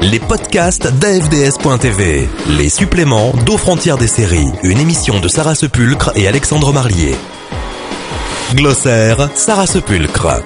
Les podcasts d'AFDS.tv, les suppléments d'Aux frontières des séries, une émission de Sarah Sepulcre et Alexandre Marlier. Glossaire, Sarah Sepulcre.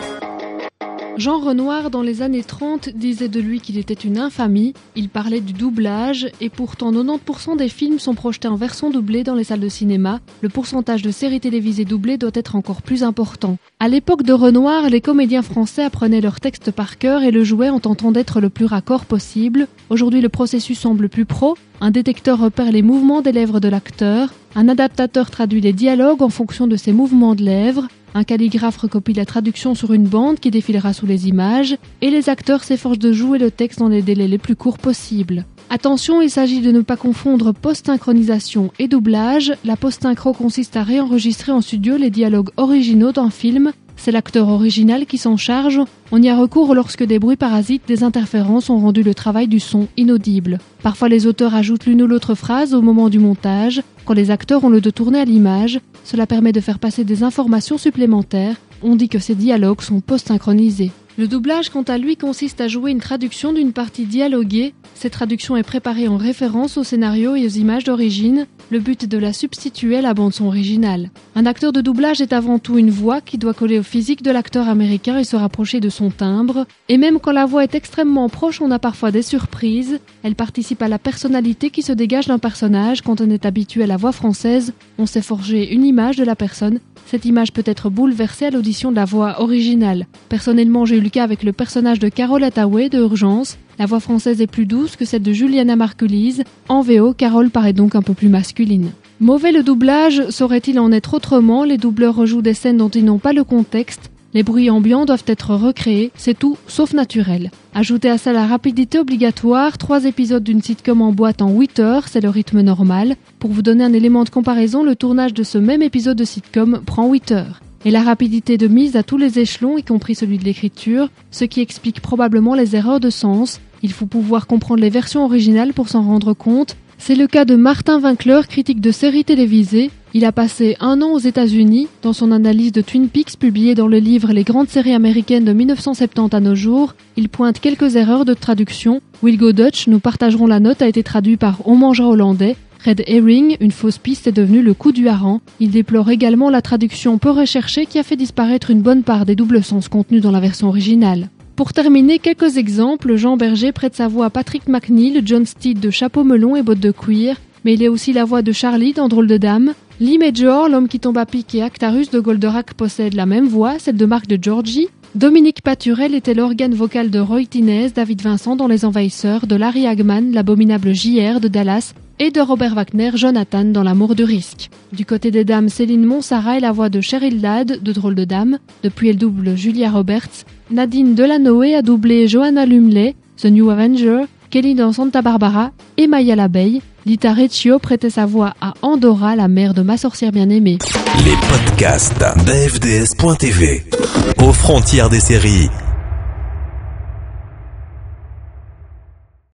Jean Renoir, dans les années 30, disait de lui qu'il était une infamie. Il parlait du doublage, et pourtant 90% des films sont projetés en version doublée dans les salles de cinéma. Le pourcentage de séries télévisées doublées doit être encore plus important. À l'époque de Renoir, les comédiens français apprenaient leur texte par cœur et le jouaient en tentant d'être le plus raccord possible. Aujourd'hui, le processus semble plus pro. Un détecteur repère les mouvements des lèvres de l'acteur. Un adaptateur traduit les dialogues en fonction de ses mouvements de lèvres. Un calligraphe recopie la traduction sur une bande qui défilera sous les images, et les acteurs s'efforcent de jouer le texte dans les délais les plus courts possibles. Attention, il s'agit de ne pas confondre post-synchronisation et doublage. La post-synchro consiste à réenregistrer en studio les dialogues originaux d'un film. C'est l'acteur original qui s'en charge. On y a recours lorsque des bruits parasites, des interférences ont rendu le travail du son inaudible. Parfois, les auteurs ajoutent l'une ou l'autre phrase au moment du montage. Quand les acteurs ont le dos tourné à l'image, cela permet de faire passer des informations supplémentaires. On dit que ces dialogues sont post-synchronisés. Le doublage, quant à lui, consiste à jouer une traduction d'une partie dialoguée. Cette traduction est préparée en référence au scénario et aux images d'origine. Le but est de la substituer à la bande-son originale. Un acteur de doublage est avant tout une voix qui doit coller au physique de l'acteur américain et se rapprocher de son timbre. Et même quand la voix est extrêmement proche, on a parfois des surprises. Elle participe à la personnalité qui se dégage d'un personnage. Quand on est habitué à la voix française, on s'est forgé une image de la personne. Cette image peut être bouleversée à l'audition de la voix originale. Personnellement, j'ai eu le cas avec le personnage de Carole Hathaway de Urgence. La voix française est plus douce que celle de Juliana Margulies. En VO, Carole paraît donc un peu plus masculine. Mauvais le doublage, saurait-il en être autrement? Les doubleurs rejouent des scènes dont ils n'ont pas le contexte. Les bruits ambiants doivent être recréés, c'est tout sauf naturel. Ajoutez à ça la rapidité obligatoire, 3 épisodes d'une sitcom en boîte en 8 heures, c'est le rythme normal. Pour vous donner un élément de comparaison, le tournage de ce même épisode de sitcom prend 8 heures. Et la rapidité de mise à tous les échelons, y compris celui de l'écriture, ce qui explique probablement les erreurs de sens. Il faut pouvoir comprendre les versions originales pour s'en rendre compte. C'est le cas de Martin Winkler, critique de séries télévisées. Il a passé 1 an aux États-Unis. Dans son analyse de Twin Peaks publiée dans le livre Les grandes séries américaines de 1970 à nos jours, il pointe quelques erreurs de traduction. We'll Go Dutch, nous partagerons la note, a été traduit par On mangera hollandais. Red Herring, une fausse piste, est devenue le coup du hareng. Il déplore également la traduction peu recherchée qui a fait disparaître une bonne part des doubles sens contenus dans la version originale. Pour terminer, quelques exemples. Jean Berger prête sa voix à Patrick McNeil, John Steed de Chapeau melon et bottes de cuir, mais il est aussi la voix de Charlie dans Drôle de Dame. Lee Major, l'homme qui tombe à pic, et Actarus de Goldorak possèdent la même voix, celle de Marc de Giorgi. Dominique Paturel était l'organe vocal de Roy Tinez, David Vincent dans Les Envahisseurs, de Larry Hagman, l'abominable JR de Dallas, et de Robert Wagner, Jonathan dans L'amour du risque. Du côté des dames, Céline Monsara est la voix de Cheryl Ladd de Drôle de Dame. Depuis, elle double Julia Roberts. Nadine Delanoë a doublé Joanna Lumley, The New Avenger, Kelly dans Santa Barbara et Maya l'abeille. Lita Recchio prêtait sa voix à Andorra, la mère de Ma sorcière bien-aimée. Les podcasts d'AFDS.tv, aux frontières des séries.